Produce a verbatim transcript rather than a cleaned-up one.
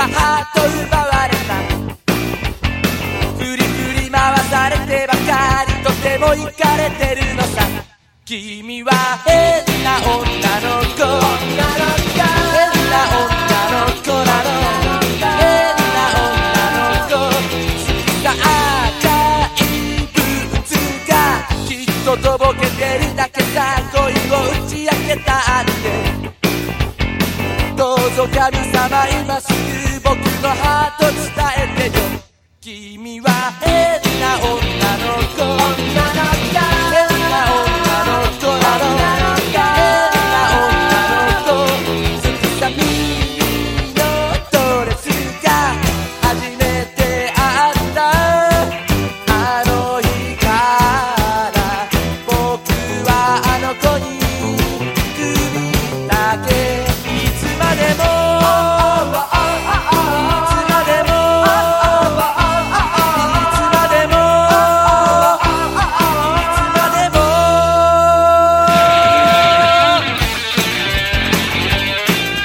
ハート奪われた。振り振り回されてばかりとてもイカれてるのさ。君は変な女の子、変な女の子なの、変な女の子。好きな赤いブーツがきっととぼけてるだけさ。恋を打ち明けたってどうぞ神様今すぐ僕のハート伝えてよ。君は変な女の子。